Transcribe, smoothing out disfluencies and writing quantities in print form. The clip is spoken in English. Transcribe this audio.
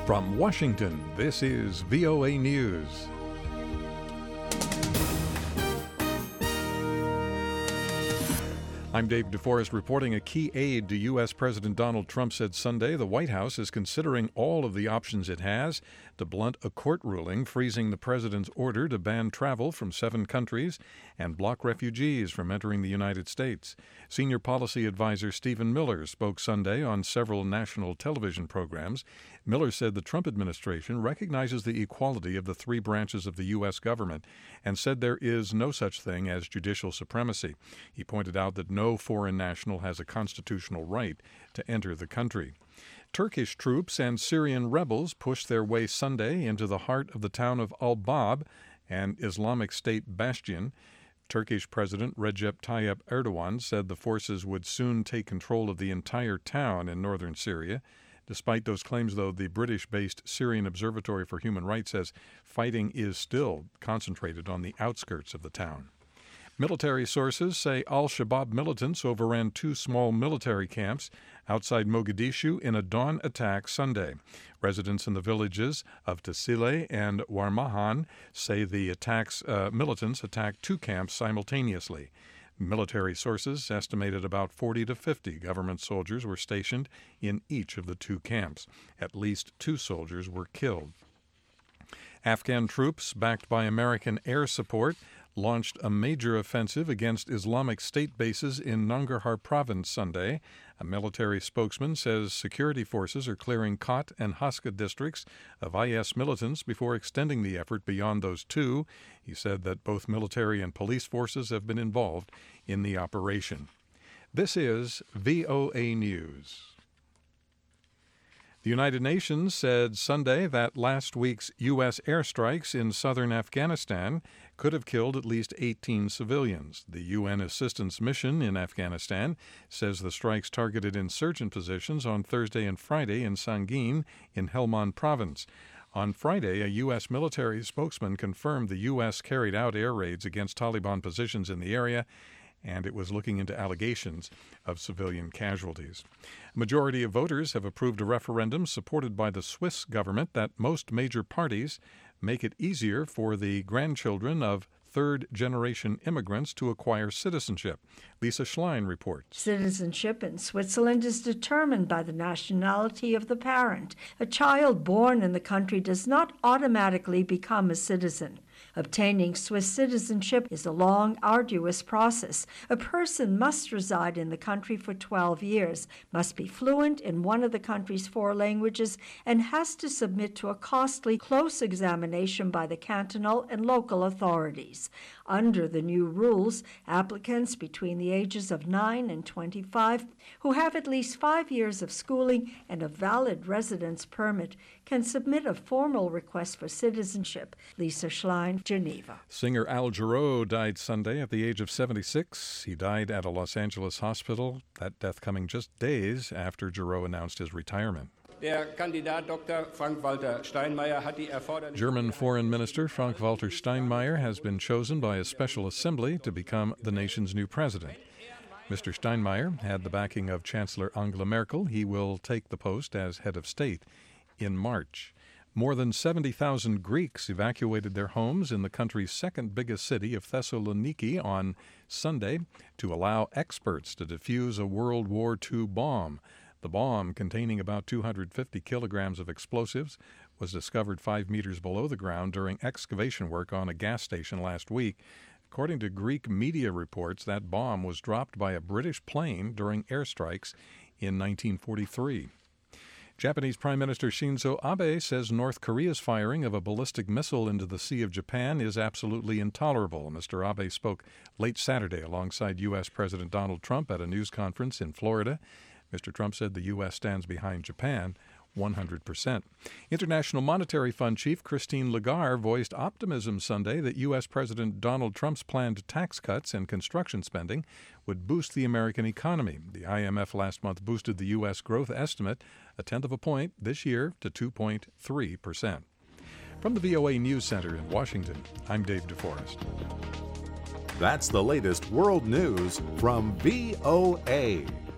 From Washington, this is VOA News. I'm Dave DeForest reporting. A key aide to U.S. President Donald Trump said Sunday the White House is considering all of the options it has to blunt a court ruling freezing the president's order to ban travel from 7 countries and block refugees from entering the United States. Senior policy advisor Stephen Miller spoke Sunday on several national television programs. Miller said the Trump administration recognizes the equality of the 3 branches of the U.S. government and said there is no such thing as judicial supremacy. He pointed out that no foreign national has a constitutional right to enter the country. Turkish troops and Syrian rebels pushed their way Sunday into the heart of the town of Al-Bab, an Islamic State bastion. Turkish President Recep Tayyip Erdogan said the forces would soon take control of the entire town in northern Syria. Despite those claims, though, the British-based Syrian Observatory for Human Rights says fighting is still concentrated on the outskirts of the town. Military sources say al-Shabaab militants overran 2 small military camps outside Mogadishu in a dawn attack Sunday. Residents in the villages of Tassile and Warmahan say the militants attacked 2 camps simultaneously. Military sources estimated about 40 to 50 government soldiers were stationed in each of the 2 camps. At least 2 soldiers were killed. Afghan troops, backed by American air support, launched a major offensive against Islamic State bases in Nangarhar province Sunday. A military spokesman says security forces are clearing Khat and Haska districts of IS militants before extending the effort beyond those 2. He said that both military and police forces have been involved in the operation. This is VOA News. The United Nations said Sunday that last week's U.S. airstrikes in southern Afghanistan could have killed at least 18 civilians. The UN assistance mission in Afghanistan says the strikes targeted insurgent positions on Thursday and Friday in Sangin in Helmand province. On Friday, a U.S. military spokesman confirmed the U.S. carried out air raids against Taliban positions in the area, and it was looking into allegations of civilian casualties. A majority of voters have approved a referendum supported by the Swiss government that most major parties make it easier for the grandchildren of third-generation immigrants to acquire citizenship. Lisa Schlein reports. Citizenship in Switzerland is determined by the nationality of the parent. A child born in the country does not automatically become a citizen. Obtaining Swiss citizenship is a long, arduous process. A person must reside in the country for 12 years, must be fluent in one of the country's 4 languages, and has to submit to a costly, close examination by the cantonal and local authorities. Under the new rules, applicants between the ages of 9 and 25 who have at least 5 years of schooling and a valid residence permit can submit a formal request for citizenship. Lisa Schlein, Geneva. Singer Al Jarreau died Sunday at the age of 76. He died at a Los Angeles hospital, that death coming just days after Jarreau announced his retirement. German Foreign Minister Frank-Walter Steinmeier has been chosen by a special assembly to become the nation's new president. Mr. Steinmeier had the backing of Chancellor Angela Merkel. He will take the post as head of state in March. More than 70,000 Greeks evacuated their homes in the country's second biggest city of Thessaloniki on Sunday to allow experts to defuse a World War II bomb. The bomb, containing about 250 kilograms of explosives, was discovered 5 meters below the ground during excavation work on a gas station last week. According to Greek media reports, that bomb was dropped by a British plane during airstrikes in 1943. Japanese Prime Minister Shinzo Abe says North Korea's firing of a ballistic missile into the Sea of Japan is absolutely intolerable. Mr. Abe spoke late Saturday alongside U.S. President Donald Trump at a news conference in Florida. Mr. Trump said the U.S. stands behind Japan 100%. International Monetary Fund Chief Christine Lagarde voiced optimism Sunday that U.S. President Donald Trump's planned tax cuts and construction spending would boost the American economy. The IMF last month boosted the U.S. growth estimate a tenth of a point this year to 2.3%. From the VOA News Center in Washington, I'm Dave DeForest. That's the latest world news from VOA.